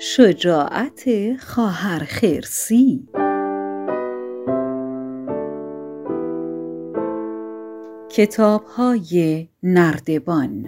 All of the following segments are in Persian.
شجاعت خواهر خرسی. کتاب‌های نردبان.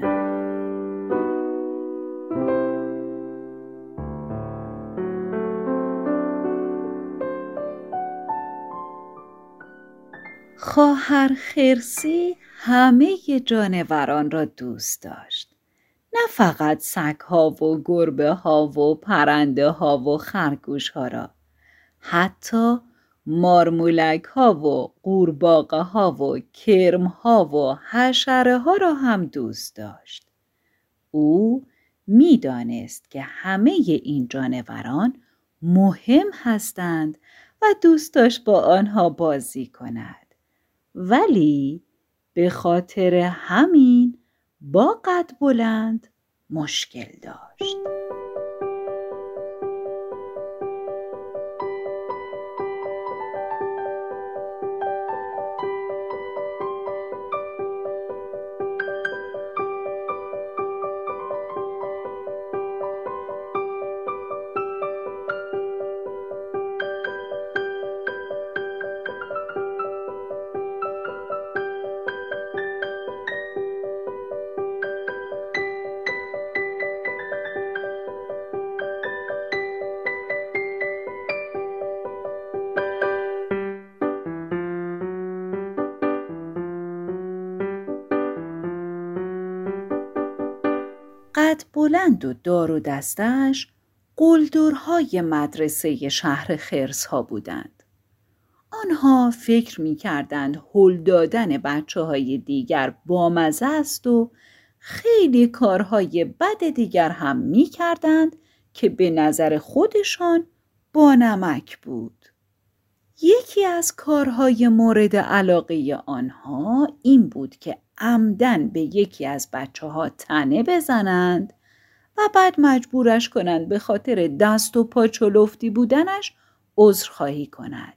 خواهر خرسی همه جانوران را دوست داشت. نه فقط سگ‌ها و گربه‌ها و پرنده‌ها و خرگوش‌ها را، حتی مارمولک‌ها و قورباغه‌ها و کرم‌ها و حشره‌ها را هم دوست داشت. او می‌دانست که همه این جانوران مهم هستند و دوست داشت با آنها بازی کند. ولی به خاطر همین با قد بلند مشکل داشت. قد بلند و دار و دستش قلدرهای مدرسه شهر خرس‌ها بودند. آنها فکر می‌کردند هل دادن بچه‌های دیگر بامزه است و خیلی کارهای بد دیگر هم می‌کردند که به نظر خودشان بانمک بود. یکی از کارهای مورد علاقه آنها این بود که عمدن به یکی از بچه‌ها طعنه بزنند و بعد مجبورش کنند به خاطر دست و پا چلفتی بودنش عذرخواهی کند.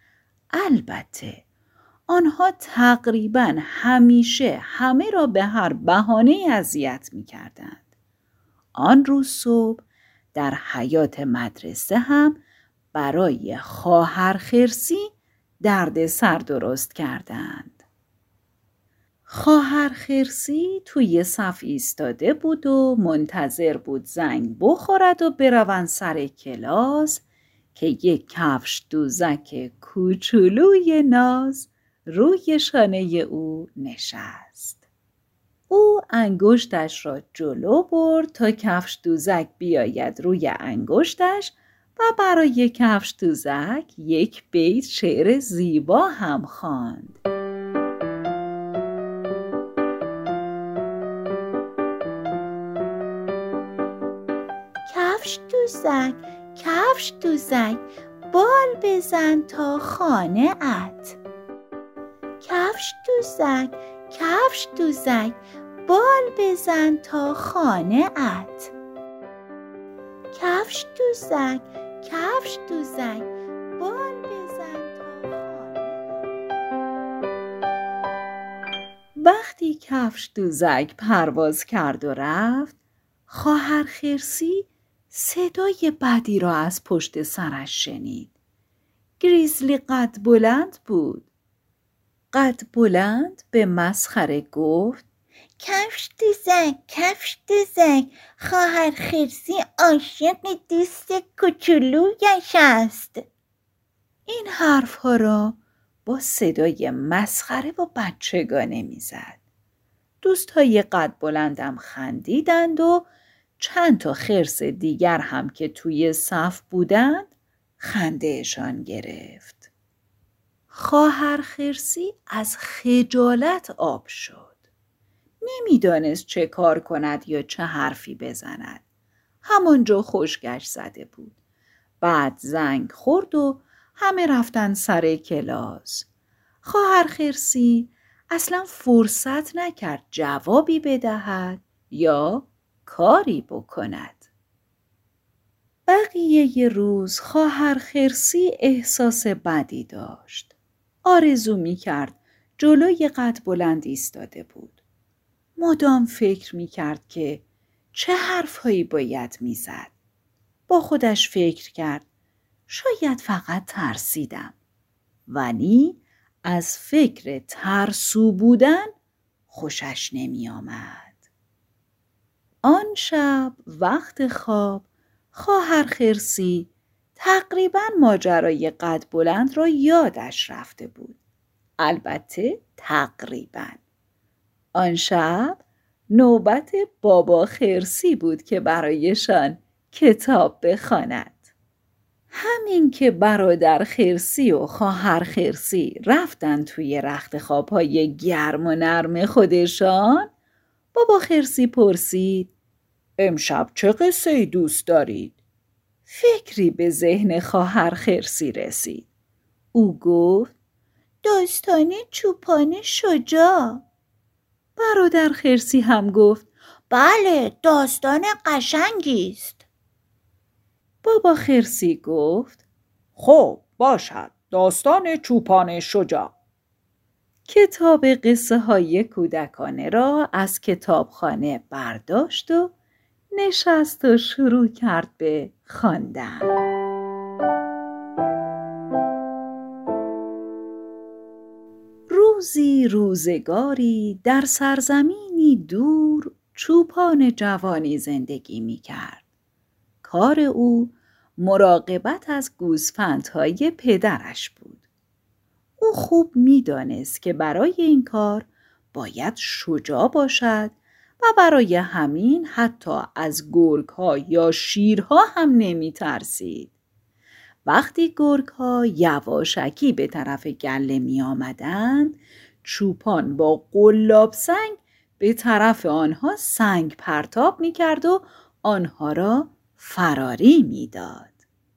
البته آنها تقریباً همیشه همه را به هر بهانه‌ای اذیت می‌کردند. آن روز صبح در حیاط مدرسه هم برای خواهر خرسی درد سر درست کردند. خواهر خرسی توی صف ایستاده بود و منتظر بود زنگ بخورد و بروند سر کلاس که یک کفش دوزک کوچولوی ناز روی شانه او نشست. او انگشتش را جلو برد تا کفش دوزک بیاید روی انگشتش و برای کفش دوزک یک بیت شعر زیبا هم خواند. کفش دوزک، کفش دوزک، بال بزن تا خانه ات. کفش دوزک، کفش دوزک، بال بزن تا خانه ات. کفش دوزک، کفش دوزک، بال بزن تا خانه ات. وقتی کفش دوزک پرواز کرد و رفت، خواهر خرسی صدای بدی را از پشت سرش شنید. گریزلی قد بلند بود. قد بلند به مسخره گفت: کفش دوزک، کفش دوزک، خواهر خرسی عاشق دوست کوچولویش است. این حرفها را با صدای مسخره و بچگانه میزد. دوستای قد بلندم خندیدند و چند تا خرس دیگر هم که توی صف بودند خندهشان گرفت. خواهر خرسی از خجالت آب شد. نمیدانست چه کار کند یا چه حرفی بزند. همانجا خشکش زده بود. بعد زنگ خورد و همه رفتن سر کلاس. خواهر خرسی اصلا فرصت نکرد جوابی بدهد یا کاری بکند. بقیه روز خواهر خرسی احساس بدی داشت. آرزو می‌کرد جلوی قد بلند ایستاده بود. مدام فکر می‌کرد که چه حرفهایی باید می‌زد. با خودش فکر کرد شاید فقط ترسیدم، ولی از فکر ترسو بودن خوشش نمی آمد. آن شب وقت خواب خواهر خرسی تقریباً ماجرای قد بلند را یادش رفته بود. البته تقریباً. آن شب نوبت بابا خرسی بود که برایشان کتاب بخواند. همین که برادر خرسی و خواهر خرسی رفتن توی رخت خواب‌های گرم و نرم خودشان، بابا خرسی پرسید امشب چه قصه‌ای دوست دارید؟ فکری به ذهن خواهر خرسی رسید. او گفت داستان چوپان شجاع. برادر خرسی هم گفت بله، داستان قشنگی است. بابا خرسی گفت خب باشد، داستان چوپان شجاع. کتاب قصه های کودکانه را از کتابخانه برداشت و نشست و شروع کرد به خواندن. روزی روزگاری در سرزمینی دور چوپان جوانی زندگی می کرد. کار او مراقبت از گوسفندهای پدرش بود. او خوب می دانست که برای این کار باید شجاع باشد و برای همین حتی از گرگ‌ها یا شیرها هم نمی ترسید. وقتی گرگ‌ها یواشکی به طرف گله می آمدند، چوپان با قلاب سنگ به طرف آنها سنگ پرتاب می کرد و آنها را فراری می داد.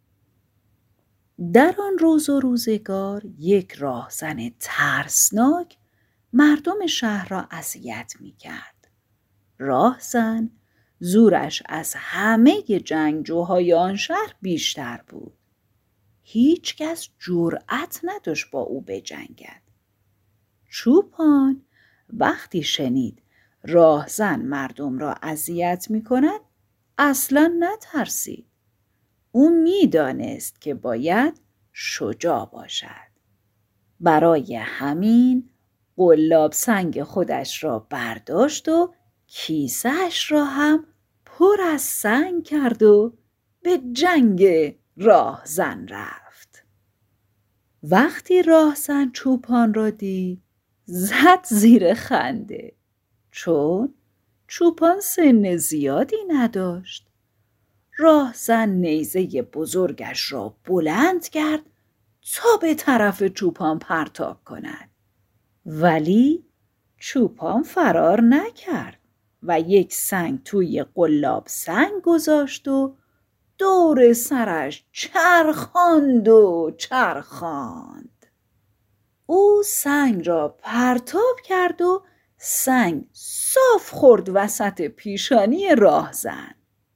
در آن روز و روزگار یک راهزن ترسناک مردم شهر را اذیت می کرد. راهزن زورش از همه جنگجوهای آن شهر بیشتر بود. هیچ کس جرأت نداشت با او بجنگد. چوپان وقتی شنید راهزن مردم را اذیت می کند اصلا نترسید. او می دانست که باید شجاع باشد. برای همین قلاب سنگ خودش را برداشت و کیسه‌اش را هم پر از سنگ کرد و به جنگ راهزن رفت. وقتی راهزن چوپان را دید زد زیر خنده، چون چوپان سن زیادی نداشت. راهزن نیزه بزرگش را بلند کرد تا به طرف چوپان پرتاب کند، ولی چوپان فرار نکرد و یک سنگ توی قلاب سنگ گذاشت و دور سرش چرخاند و چرخاند. او سنگ را پرتاب کرد و سنگ صاف خورد وسط پیشانی راهزن.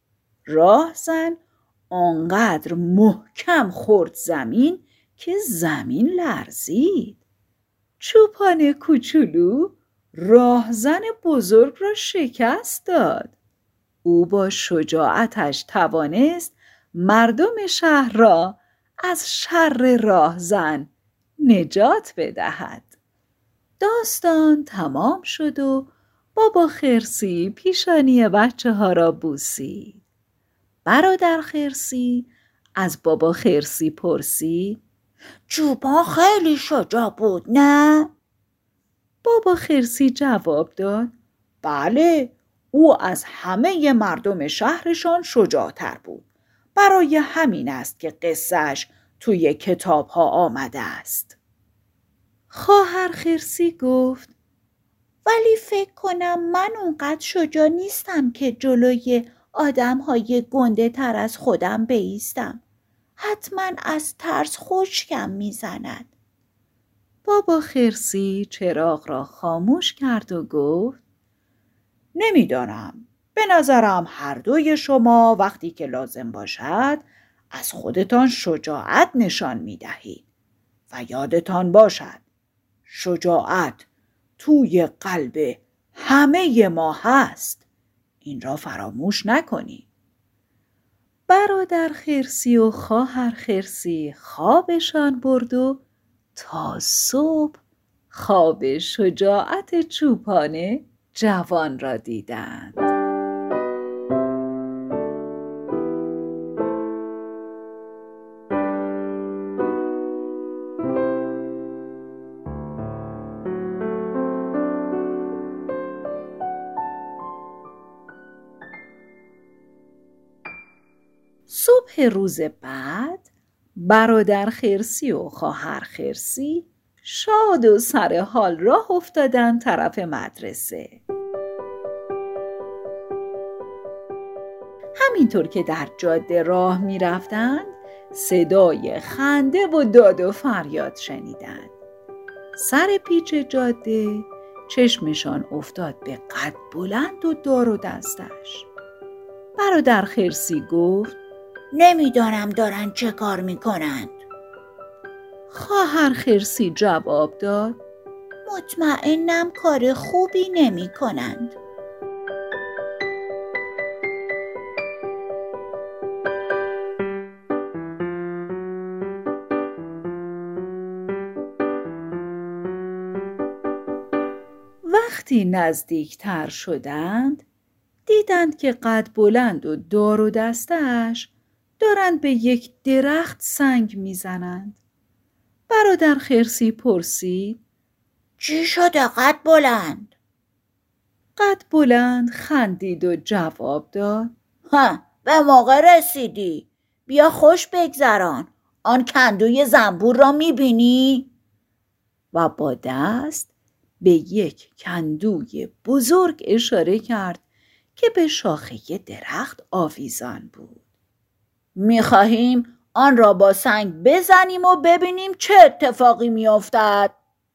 راهزن آنقدر محکم خورد زمین که زمین لرزید. چوپان کوچولو راهزن بزرگ را شکست داد. او با شجاعتش توانست مردم شهر را از شر راهزن نجات بدهد. داستان تمام شد و بابا خرسی پیشانی بچه ها را بوسید. برادر خرسی از بابا خرسی پرسید چوپان خیلی شجاع بود نه؟ بابا خرسی جواب داد بله، او از همه مردم شهرشان شجاعتر بود. برای همین است که قصهش توی کتاب ها آمده است. خواهر خرسی گفت ولی فکر کنم من اونقدر شجاع نیستم که جلوی آدم‌های گنده تر از خودم بایستم. حتما از ترس خشکم میزند. بابا خرسی چراغ را خاموش کرد و گفت نمیدانم. به نظرم هر دوی شما وقتی که لازم باشد از خودتان شجاعت نشان میدهید و یادتان باشد شجاعت توی قلب همه ما هست. این را فراموش نکنید. برادر خرسی و خواهر خرسی خوابشان برد و تا صبح خواب شجاعت چوپان جوان را دیدند. صبح روز بعد برادر خرسی و خواهر خرسی شاد و سر حال راه افتادن طرف مدرسه. همینطور که در جاده راه می رفتند صدای خنده و داد و فریاد شنیدند. سر پیچ جاده چشمشان افتاد به قد بلند و دار و دستش. برادر خرسی گفت نمیدانم دارن چه کار میکنند. خواهر خرسی جواب داد مطمئنم کار خوبی نمی کنند. وقتی نزدیکتر شدند دیدند که قد بلند و دار و دستش دارند به یک درخت سنگ میزنند. برادر خرسی پرسید چی شده قد بلند؟ قد بلند خندید و جواب داد به موقع رسیدی. بیا خوش بگذران. آن کندوی زنبور را میبینی؟ و با دست به یک کندوی بزرگ اشاره کرد که به شاخه درخت آویزان بود. میخواهیم آن را با سنگ بزنیم و ببینیم چه اتفاقی میافتد.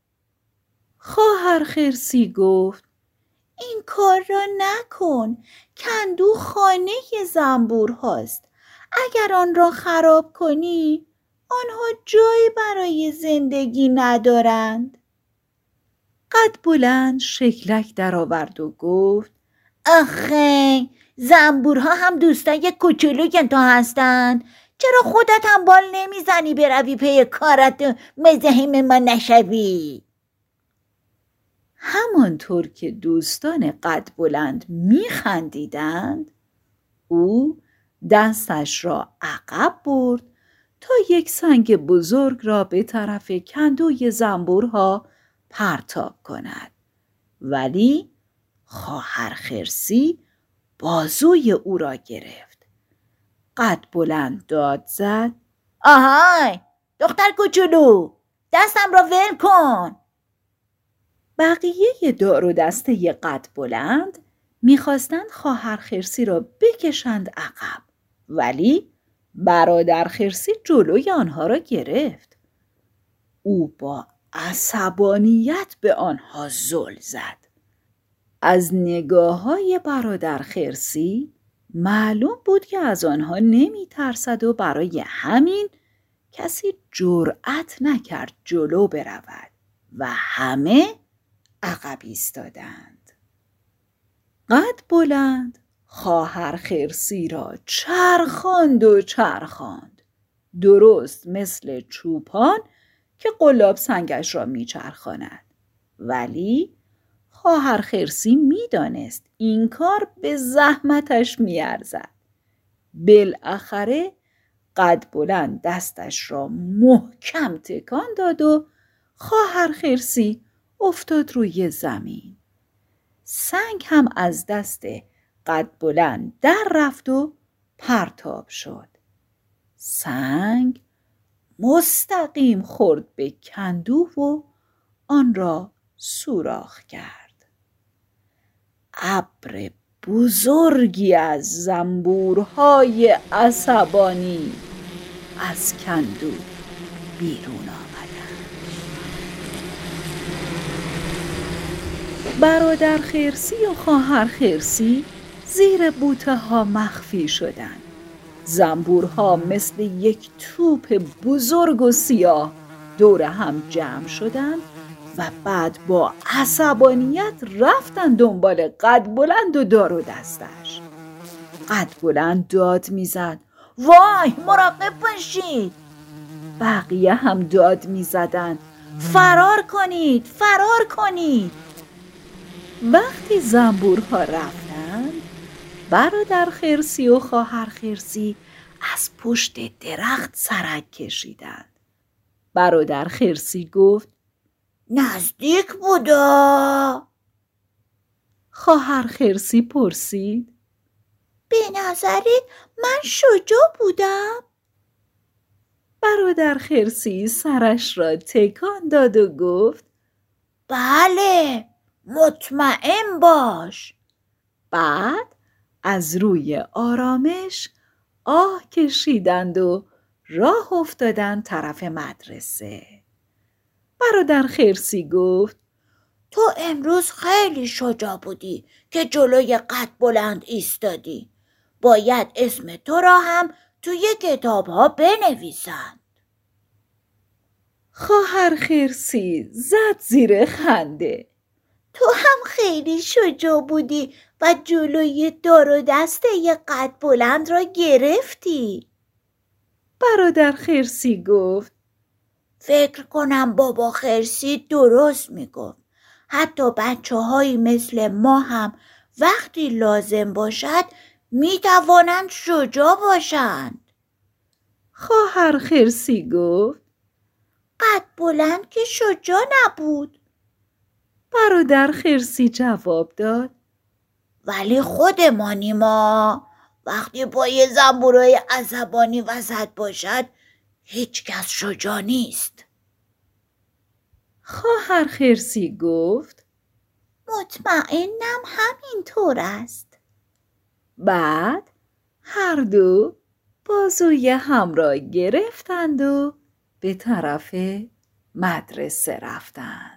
خواهر خرسی گفت این کار را نکن. کندو خانه زنبور هاست. اگر آن را خراب کنی آنها جایی برای زندگی ندارند. قد بلند شکلک درآورد و گفت آخه زنبورها هم دوستای کوچولوی تو هستند. چرا خودت هم بال نمیزنی بروی پی کارت مزاحم ما نشوی؟ همانطور که دوستان قد بلند میخندیدند او دستش را عقب برد تا یک سنگ بزرگ را به طرف کندوی زنبورها پرتاب کند، ولی خواهر خرسی بازوی او را گرفت. قد بلند داد زد آهای دختر کوچولو، دستم را ول کن. بقیه دار و دسته قد بلند میخواستند خواهر خرسی را بکشند عقب، ولی برادر خرسی جلوی آنها را گرفت. او با عصبانیت به آنها زل زد. از نگاه‌های برادر خرسی معلوم بود که از آنها نمی ترسد و برای همین کسی جرأت نکرد جلو برود و همه عقب ایستادند. قد بلند خواهر خرسی را چرخاند و چرخاند، درست مثل چوپان که قلاب سنگش را میچرخاند، ولی خواهر خرسی میدانست این کار به زحمتش میارزد. بالاخره قد بلند دستش را محکم تکان داد و خواهر خرسی افتاد روی زمین. سنگ هم از دست قد بلند در رفت و پرتاب شد. سنگ مستقیم خورد به کندو و آن را سوراخ کرد. ابر بزرگی از زنبورهای عصبانی از کندو بیرون آمدند. برادر خرسی و خواهر خرسی زیر بوته ها مخفی شدند. زنبورها مثل یک توپ بزرگ و سیاه دور هم جمع شدند و بعد با عصبانیت رفتن دنبال قد بلند و دار و دستش. قد بلند داد میزد وای مراقب باشید. بقیه هم داد می زدن فرار کنید، فرار کنید. وقتی زنبورها رفتند، برادر خرسی و خواهر خرسی از پشت درخت سرک کشیدند. برادر خرسی گفت نزدیک بودا. خواهر خرسی پرسید به نظرت من شجاع بودم؟ برادر خرسی سرش را تکان داد و گفت بله، مطمئن باش. بعد از روی آرامش آه کشیدند و راه افتادند طرف مدرسه. برادر خرسی گفت تو امروز خیلی شجاع بودی که جلوی قد بلند ایستادی. باید اسم تو را هم توی کتاب ها بنویسند. خواهر خرسی زد زیر خنده. تو هم خیلی شجاع بودی و جلوی دار و دسته قد بلند را گرفتی. برادر خرسی گفت فکر کنم بابا خرسی درست میگفت. حتی بچه‌هایی مثل ما هم وقتی لازم باشد میتوانند شجاع باشند. خواهر خرسی گفت قد بلند که شجاع نبود. برادر خرسی جواب داد ولی خودمانی ما. وقتی پای زنبورای عصبانی وسط باشد هیچ کس شجاع نیست. خواهر خرسی گفت مطمئنم همینطور است. بعد هر دو بازوی هم را گرفتند و به طرف مدرسه رفتند.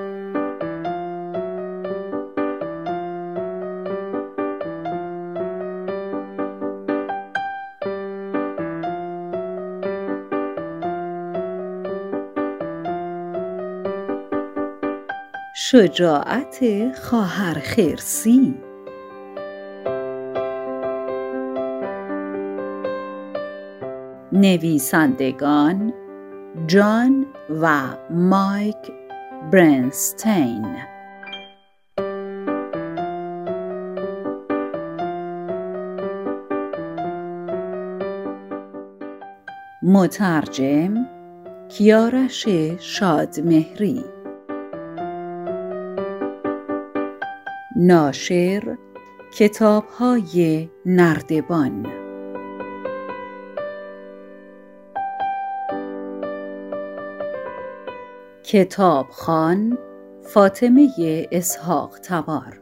شجاعت خواهر خرسی. نویسندگان جان و مایک برنستین، مترجم کیارش شادمهری، ناشر کتاب‌های نردبان، کتابخوان فاطمه اسحاق تبار.